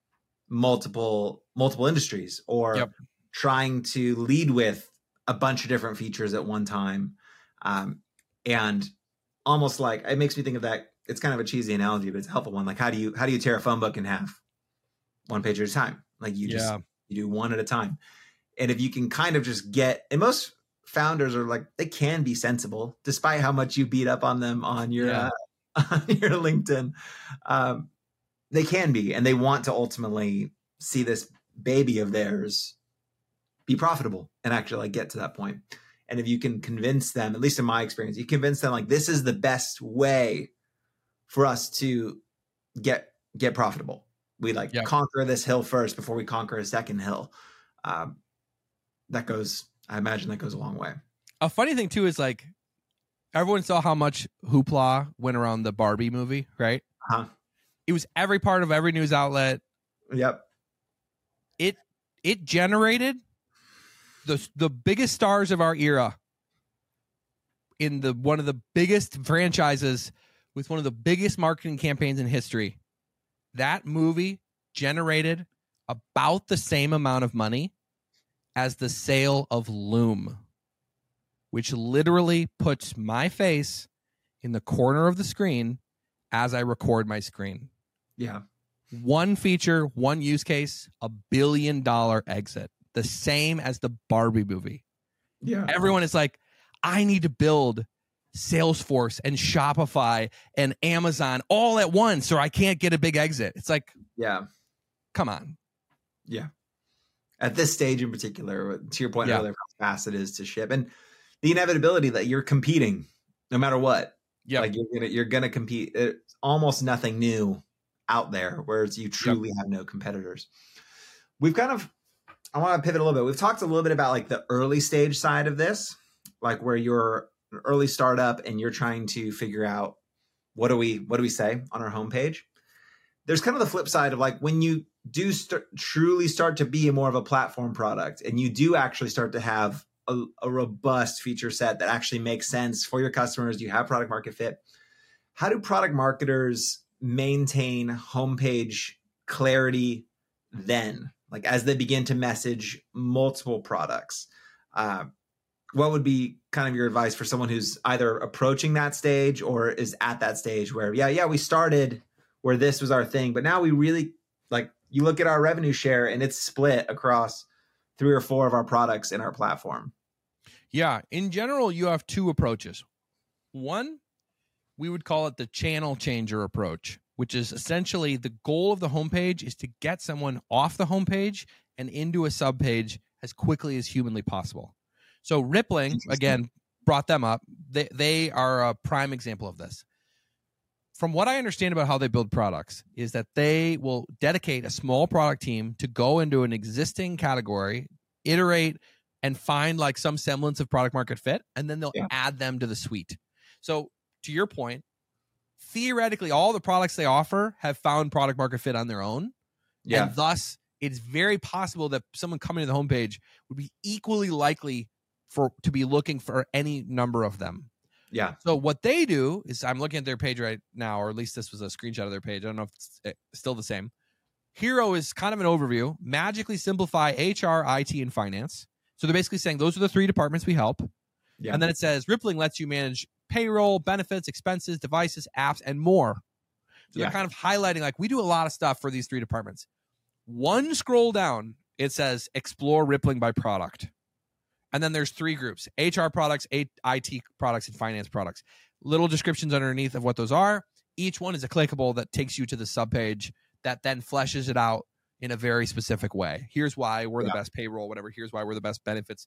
multiple, multiple industries or Yep. trying to lead with a bunch of different features at one time. Um, and almost like, it makes me think of that. It's kind of a cheesy analogy, but it's a helpful one. Like, how do you, how do you tear a phone book in half? One page at a time. Like you just, Yeah. you do one at a time. And if you can kind of just get, and most founders are like, they can be sensible despite how much you beat up on them on your, Yeah. uh, on your LinkedIn. Um, they can be, and they want to ultimately see this baby of theirs be profitable and actually like get to that point. And if you can convince them, at least in my experience, you convince them like, this is the best way for us to get, get profitable. We like Yep. conquer this hill first before we conquer a second hill. Um, that goes, I imagine that goes a long way. A funny thing too is like, everyone saw how much hoopla went around the Barbie movie, right? Huh? It was every part of every news outlet. Yep. It it generated the the biggest stars of our era in the one of the biggest franchises with one of the biggest marketing campaigns in history. That movie generated about the same amount of money as the sale of Loom, which literally puts my face in the corner of the screen as I record my screen. Yeah. One feature, one use case, a billion dollar exit. The same as the Barbie movie. Yeah. Everyone is like, I need to build Salesforce and Shopify and Amazon all at once, or I can't get a big exit. It's like, yeah, come on. Yeah. At this stage in particular, to your point Yeah. earlier, how fast it is to ship, and the inevitability that you're competing no matter what. Yeah. Like you're gonna you're gonna compete. It's almost nothing new out there, whereas you truly yep. have no competitors. We've kind of, I want to pivot a little bit. We've talked a little bit about like the early stage side of this, like where you're an early startup and you're trying to figure out what do we what do we say on our homepage. There's kind of the flip side of like when you do st- truly start to be more of a platform product, and you do actually start to have a, a robust feature set that actually makes sense for your customers. You have product market fit. How do product marketers maintain homepage clarity then, like as they begin to message multiple products? Uh, what would be kind of your advice for someone who's either approaching that stage or is at that stage where, yeah, yeah, we started where this was our thing, but now we really, like, you look at our revenue share and it's split across three or four of our products in our platform? Yeah. In general, you have two approaches. One, we would call it the channel changer approach, which is essentially the goal of the homepage is to get someone off the homepage and into a subpage as quickly as humanly possible. So Rippling, again, brought them up. They, they are a prime example of this. From what I understand about how they build products is that they will dedicate a small product team to go into an existing category, iterate, and find like some semblance of product market fit, and then they'll yeah. add them to the suite. So to your point, theoretically, all the products they offer have found product market fit on their own. Yeah. And thus, it's very possible that someone coming to the homepage would be equally likely for to be looking for any number of them. Yeah. So what they do is, I'm looking at their page right now, or at least this was a screenshot of their page. I don't know if it's still the same. Hero is kind of an overview. Magically simplify H R, I T, and finance. So they're basically saying those are the three departments we help. Yeah. And then it says Rippling lets you manage payroll, benefits, expenses, devices, apps, and more. So yeah. they're kind of highlighting like we do a lot of stuff for these three departments. One scroll down, it says explore Rippling by product. And then there's three groups: H R products, I T products, and finance products. Little descriptions underneath of what those are. Each one is a clickable that takes you to the subpage that then fleshes it out in a very specific way. Here's why we're yeah. the best payroll, whatever. Here's why we're the best benefits.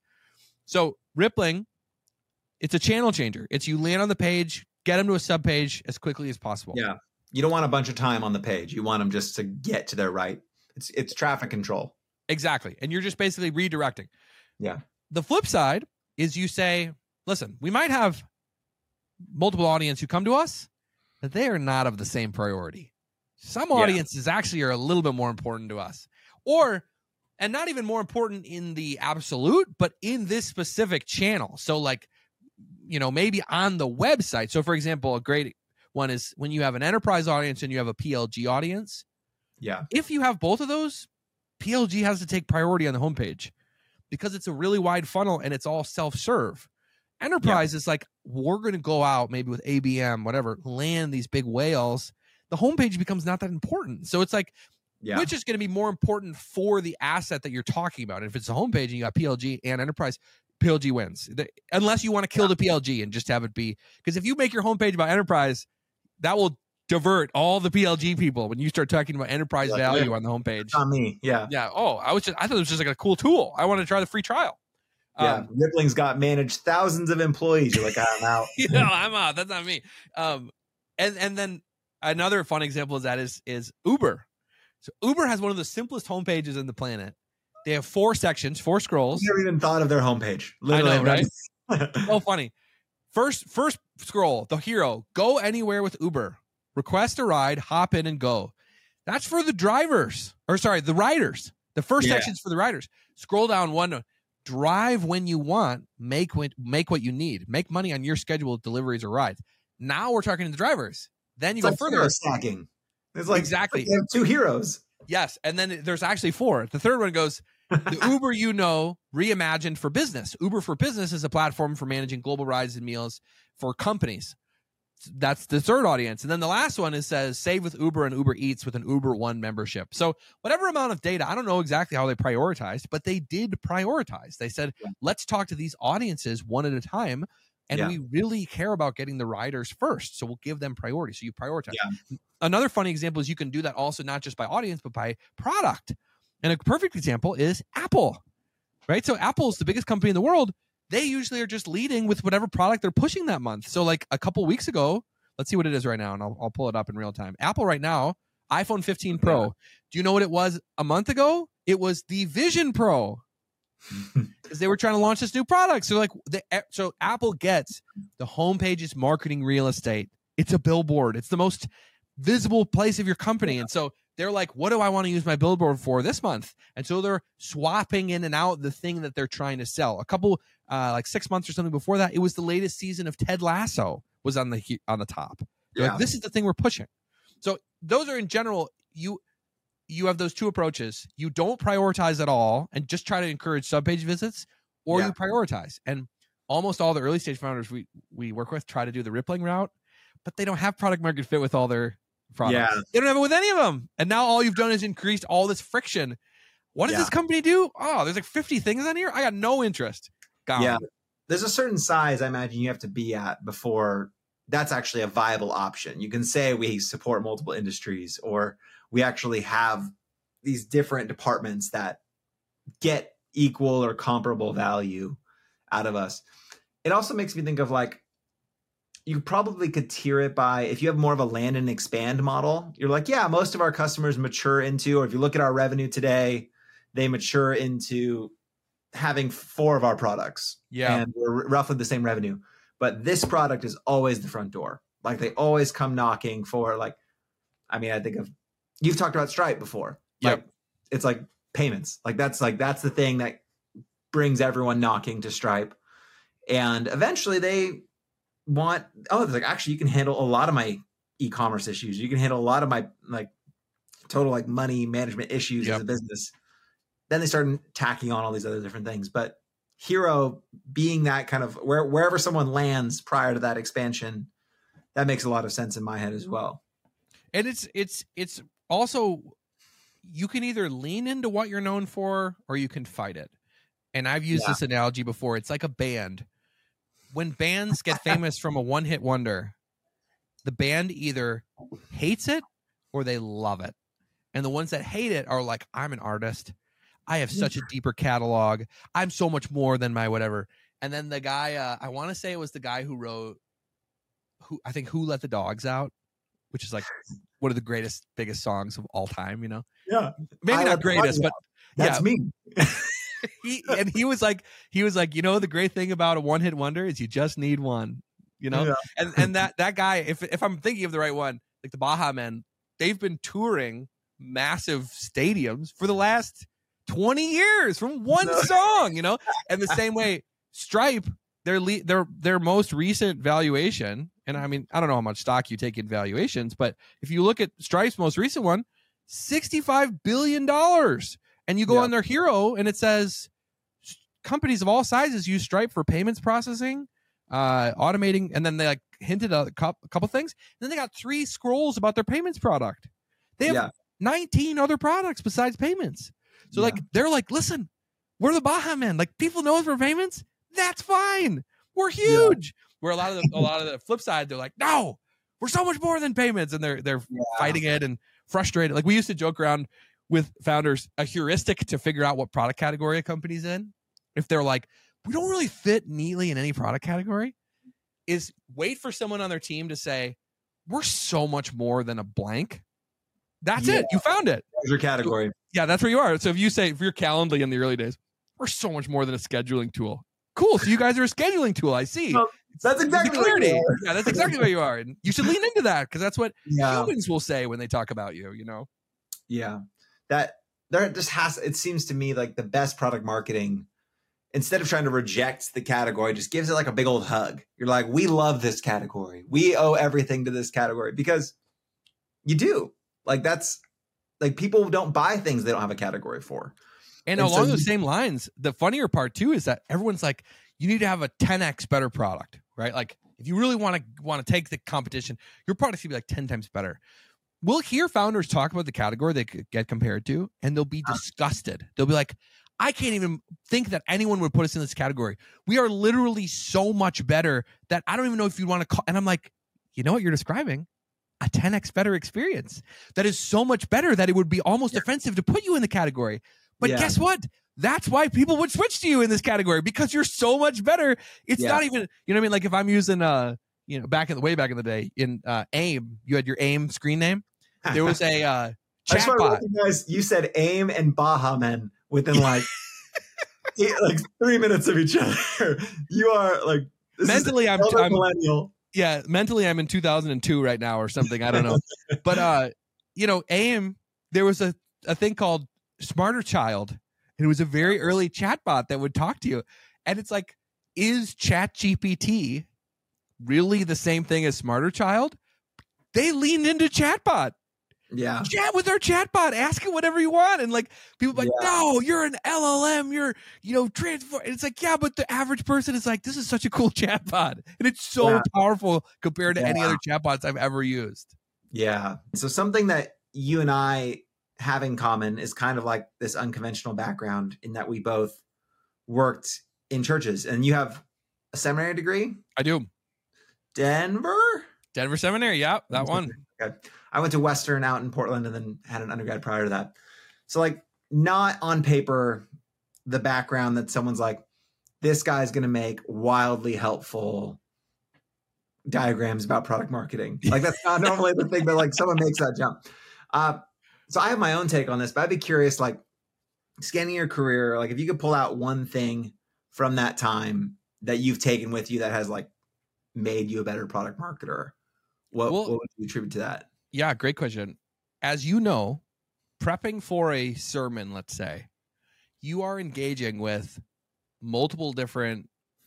So Rippling, it's a channel changer. It's you land on the page, get them to a subpage as quickly as possible. Yeah. You don't want a bunch of time on the page. You want them just to get to their right. It's it's traffic control. Exactly. And you're just basically redirecting. Yeah. The flip side is you say, listen, we might have multiple audience who come to us, but they are not of the same priority. Some audiences yeah. actually are a little bit more important to us. Or, and not even more important in the absolute, but in this specific channel. So like, you know, maybe on the website. So for example, a great one is when you have an enterprise audience and you have a P L G audience. Yeah. If you have both of those, P L G has to take priority on the homepage because it's a really wide funnel and it's all self-serve. Enterprise yeah. is like, we're going to go out maybe with A B M, whatever, land these big whales. The homepage becomes not that important. So it's like, yeah. which is going to be more important for the asset that you're talking about? And if it's a homepage and you got P L G and enterprise, P L G wins. The, unless you want to kill yeah. the P L G and just have it be, because if you make your homepage about enterprise, that will divert all the P L G people when you start talking about enterprise like, value on the homepage. On me, yeah, yeah. Oh, I was just, I thought it was just like a cool tool. I want to try the free trial. Yeah, um, Rippling's got managed thousands of employees. You're like, I'm out. No, I'm out. That's not me. Um, and and then another fun example of that is is Uber. So Uber has one of the simplest homepages in the planet. They have four sections, four scrolls. I never even thought of their homepage. Literally, I know, right? So funny. First, first scroll, the hero, go anywhere with Uber. Request a ride, hop in and go. That's for the drivers. Or sorry, the riders. The first yeah. section's for the riders. Scroll down one. Drive when you want. Make when, make what you need. Make money on your schedule of deliveries or rides. Now we're talking to the drivers. Then you it's go like further. Stacking. It's like exactly. They have two heroes. Yes. And then there's actually four. The third one goes, the Uber you know, reimagined for business. Uber for Business is a platform for managing global rides and meals for companies. that's the third audience. And then the last one is says save with Uber and Uber Eats with an Uber One membership. So whatever amount of data, I don't know exactly how they prioritized, but they did prioritize. They said, yeah. let's talk to these audiences one at a time. And yeah. we really care about getting the riders first. So we'll give them priority. So you prioritize. Yeah. Another funny example is you can do that also not just by audience, but by product. And a perfect example is Apple, right? So Apple's the biggest company in the world. They usually are just leading with whatever product they're pushing that month. So like a couple weeks ago, let's see what it is right now, and I'll, I'll pull it up in real time. Apple right now, iPhone fifteen Pro. Yeah. Do you know what it was a month ago? It was the Vision Pro. Because they were trying to launch this new product. So like, the, so Apple gets the homepage is marketing real estate. It's a billboard. It's the most visible place of your company. And so they're like, what do I want to use my billboard for this month? And so they're swapping in and out the thing that they're trying to sell. A couple, uh, like six months or something before that, it was the latest season of Ted Lasso was on the on the top. Yeah. Like, this is the thing we're pushing. So those are in general, you you have those two approaches. You don't prioritize at all and just try to encourage subpage visits, or yeah. you prioritize. And almost all the early stage founders we we work with try to do the rippling route, but they don't have product market fit with all their products. Yeah. They don't have it with any of them. And now all you've done is increased all this friction. What does yeah. this company do? Oh, there's like fifty things on here. I got no interest. Gone. Yeah. There's a certain size I imagine you have to be at before that's actually a viable option. You can say we support multiple industries, or we actually have these different departments that get equal or comparable value out of us. It also makes me think of like, you probably could tier it by, if you have more of a land and expand model, you're like, yeah, most of our customers mature into, or if you look at our revenue today, they mature into having four of our products. Yeah. And we're roughly the same revenue. But this product is always the front door. Like they always come knocking for like, I mean, I think of, you've talked about Stripe before. Yep. Like, it's like payments. Like that's like, that's the thing that brings everyone knocking to Stripe. And eventually they want, oh, it's like, actually you can handle a lot of my e-commerce issues. You can handle a lot of my like total like money management issues yep. as a business. Then they started tacking on all these other different things. But Hero being that kind of where wherever someone lands prior to that expansion, that makes a lot of sense in my head as well. And it's it's it's also, you can either lean into what you're known for or you can fight it. And I've used yeah. this analogy before. It's like a band. When bands get famous from a one-hit wonder, the band either hates it or they love it. And the ones that hate it are like, I'm an artist. I have such a deeper catalog. I'm so much more than my whatever. And then the guy, uh, I want to say it was the guy who wrote, who I think Who Let the Dogs Out, which is like one of the greatest, biggest songs of all time, you know? Yeah. Maybe I not greatest, but that's yeah. me. he, and he was like, he was like, you know, the great thing about a one hit wonder is you just need one, you know? Yeah. And and that, that guy, if if I'm thinking of the right one, like the Baha Men, they've been touring massive stadiums for the last twenty years from one no. song, you know? And the same way, Stripe, their le- their their most recent valuation, and I mean, I don't know how much stock you take in valuations, but if you look at Stripe's most recent one, sixty-five billion dollars. And you go yeah. on their Hero and it says companies of all sizes use Stripe for payments processing, uh, automating, and then they like hinted a couple, a couple things. And then they got three scrolls about their payments product. They have yeah. nineteen other products besides payments. So yeah. like they're like, listen, we're the Baha Men. Like people know us for payments. That's fine. We're huge. Yeah. Where a lot of the, a lot of the flip side, they're like, no, we're so much more than payments, and they're they're yeah. fighting it and frustrated. Like we used to joke around with founders, a heuristic to figure out what product category a company's in. If they're like, we don't really fit neatly in any product category, is wait for someone on their team to say, we're so much more than a blank. That's yeah. it. You found it. That's your category. Yeah, that's where you are. So if you say, if you're Calendly in the early days, we're so much more than a scheduling tool. Cool. So you guys are a scheduling tool. I see. Well, that's exactly where you are. Yeah, that's exactly where you are. And you should lean into that because that's what yeah. humans will say when they talk about you, you know? Yeah. That there just has, it seems to me like the best product marketing, instead of trying to reject the category, just gives it like a big old hug. You're like, we love this category. We owe everything to this category, because you do. Like that's like people don't buy things they don't have a category for. And, and along so those same lines, the funnier part too is that everyone's like, you need to have a ten X better product, right? Like if you really want to want to take the competition, your product's gonna be like ten times better. We'll hear founders talk about the category they could get compared to, and they'll be disgusted. They'll be like, I can't even think that anyone would put us in this category. We are literally so much better that I don't even know if you want to call. And I'm like, you know what you're describing? A ten x better experience. That is so much better that it would be almost yeah. offensive to put you in the category. But yeah. guess what? That's why people would switch to you in this category, because you're so much better. It's yeah. not even, you know what I mean? Like if I'm using, uh, you know, back in the way back in the day in uh, AIM, you had your AIM screen name. There was a uh, chatbot. You said AIM and Baha Men within like eight, like three minutes of each other. You are like mentally, I'm, I'm millennial. Yeah, mentally, I'm in two thousand two right now or something. I don't know, but uh, you know, AIM. There was a a thing called Smarter Child, and it was a very early chatbot that would talk to you, and it's like, is ChatGPT really the same thing as Smarter Child? They leaned into chatbot. Yeah. Chat with our chatbot. Ask it whatever you want. And like people are like, yeah. no, you're an L L M. You're, you know, transform. And it's like, yeah, but the average person is like, this is such a cool chatbot. And it's so yeah. powerful compared to yeah. any other chatbots I've ever used. Yeah. So something that you and I have in common is kind of like this unconventional background in that we both worked in churches. And you have a seminary degree? I do. Denver? Denver Seminary. Yeah, that one. Okay. I went to Western out in Portland and then had an undergrad prior to that. So like not on paper, the background that someone's like, this guy's going to make wildly helpful diagrams about product marketing. Like that's not normally the thing, but like someone makes that jump. Uh, so I have my own take on this, but I'd be curious, like scanning your career, like if you could pull out one thing from that time that you've taken with you that has like made you a better product marketer, what, well, what would you attribute to that? Yeah, great question. As you know, prepping for a sermon, let's say, you are engaging with multiple different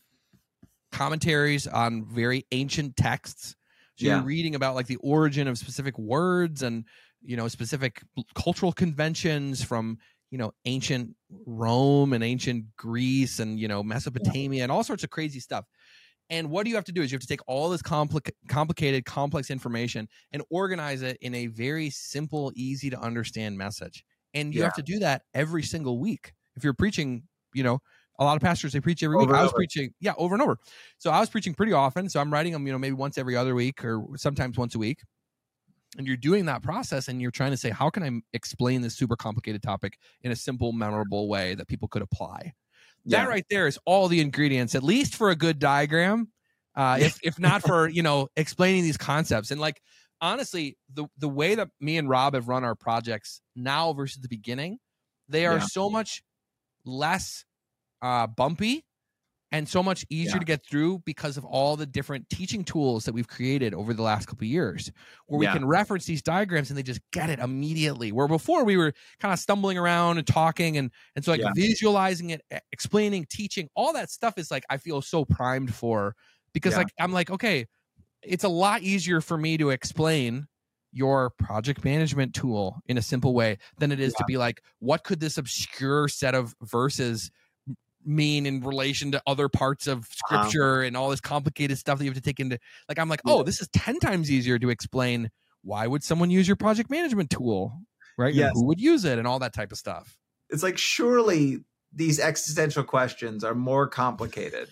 commentaries on very ancient texts. So yeah. you're reading about like the origin of specific words and, you know, specific cultural conventions from, you know, ancient Rome and ancient Greece and, you know, Mesopotamia yeah. and all sorts of crazy stuff. And what do you have to do is you have to take all this compli- complicated, complex information and organize it in a very simple, easy to understand message. And you yeah. have to do that every single week. If you're preaching, you know, a lot of pastors, they preach every over week. I was over. preaching, yeah, over and over. So I was preaching pretty often. So I'm writing them, you know, maybe once every other week or sometimes once a week. And you're doing that process and you're trying to say, how can I explain this super complicated topic in a simple, memorable way that people could apply? That yeah. right there is all the ingredients, at least for a good diagram, uh, if if not for, you know, explaining these concepts. And like, honestly, the, the way that me and Rob have run our projects now versus the beginning, they are yeah. so much less uh, bumpy and so much easier yeah. to get through because of all the different teaching tools that we've created over the last couple of years, where we yeah. can reference these diagrams and they just get it immediately. Where before we were kind of stumbling around and talking and, and so like yeah. visualizing it, explaining, teaching, all that stuff is like, I feel so primed for, because yeah. like, I'm like, okay, it's a lot easier for me to explain your project management tool in a simple way than it is yeah. to be like, what could this obscure set of verses mean in relation to other parts of scripture um, and all this complicated stuff that you have to take into, like, I'm like, oh, this is ten times easier to explain. Why would someone use your project management tool? Right. Yes. Who would use it and all that type of stuff. It's like, surely these existential questions are more complicated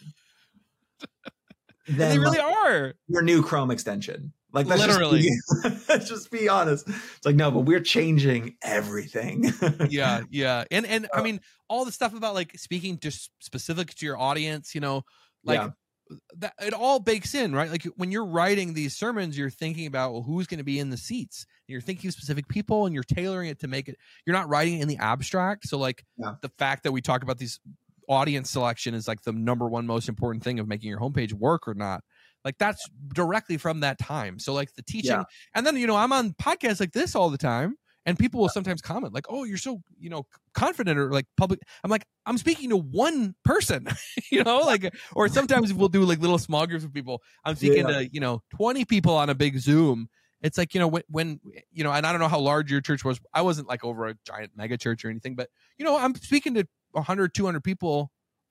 than they really like are your new Chrome extension. Like, let's literally just be, let's just be honest. It's like, no, but we're changing everything. yeah. Yeah. And, and uh, I mean, all the stuff about like speaking just specific to your audience, you know, like yeah. that it all bakes in, right? Like when you're writing these sermons, you're thinking about, well, who's going to be in the seats. You're thinking of specific people and you're tailoring it to make it, you're not writing in the abstract. So like yeah. the fact that we talk about these audience selection is like the number one most important thing of making your homepage work or not. Like that's directly from that time. So like the teaching, yeah. and then, you know, I'm on podcasts like this all the time and people will sometimes comment like, oh, you're so, you know, confident or like public. I'm like, I'm speaking to one person, you know, like, or sometimes we'll do like little small groups of people. I'm speaking yeah. to, you know, twenty people on a big Zoom. It's like, you know, when, when, you know, and I don't know how large your church was. I wasn't like over a giant mega church or anything, but, you know, I'm speaking to one hundred, two hundred people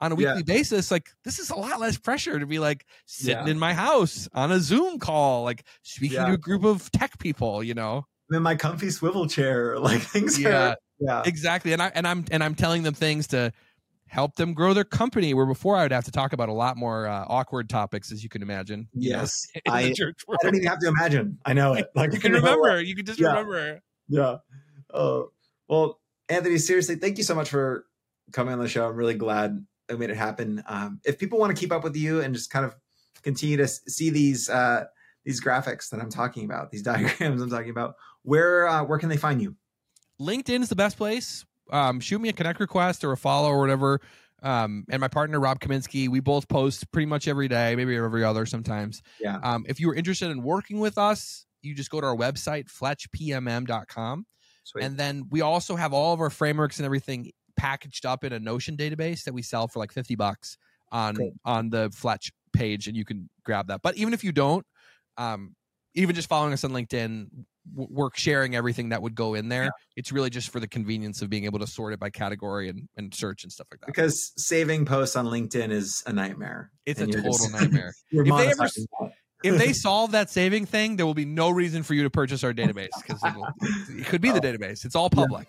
on a Yeah. weekly basis, like this is a lot less pressure to be like sitting Yeah. in my house on a Zoom call, like speaking Yeah. to a group of tech people, you know? I'm in my comfy swivel chair, like things Yeah. are, yeah. Exactly. And I and I'm and I'm telling them things to help them grow their company, where before I would have to talk about a lot more uh, awkward topics, as you can imagine. you know, Yes. in the I, church I don't even have to imagine. I know it. Like You can I know remember. it. You can just Yeah. remember. Yeah. Oh, well, Anthony, seriously, thank you so much for coming on the show. I'm really glad I made it happen. Um, if people want to keep up with you and just kind of continue to s- see these uh, these graphics that I'm talking about, these diagrams I'm talking about, where uh, where can they find you? LinkedIn is the best place. Um, shoot me a connect request or a follow or whatever. Um, and my partner, Rob Kaminsky, we both post pretty much every day, maybe every other sometimes. Yeah. Um, if you were interested in working with us, you just go to our website, fletch p m m dot com. Sweet. And then we also have all of our frameworks and everything packaged up in a Notion database that we sell for like fifty bucks on, Cool. on the Fletch page, and you can grab that. But even if you don't, um, even just following us on LinkedIn, w- we're sharing everything that would go in there. Yeah. It's really just for the convenience of being able to sort it by category and, and search and stuff like that. Because saving posts on LinkedIn is a nightmare. It's And a you're total just- nightmare. You're If they ever monetizing that. If they solve that saving thing, there will be no reason for you to purchase our database, because it could be the database. It's all public.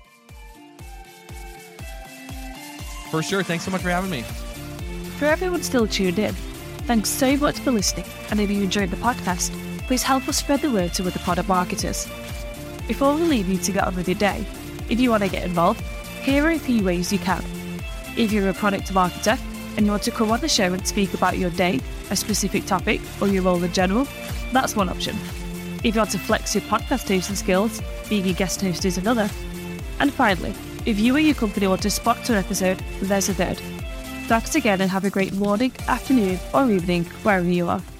For sure. Thanks so much for having me. For everyone still tuned in, thanks so much for listening, and if you enjoyed the podcast, please help us spread the word to other product marketers. Before we leave you to get on with your day, if you want to get involved, here are a few ways you can. If you're a product marketer and you want to come on the show and speak about your day, a specific topic, or your role in general, that's one option. If you want to flex your podcast hosting skills, being a guest host is another. And finally, if you or your company want to sponsor an episode, there's a third. Thanks again and have a great morning, afternoon, or evening, wherever you are.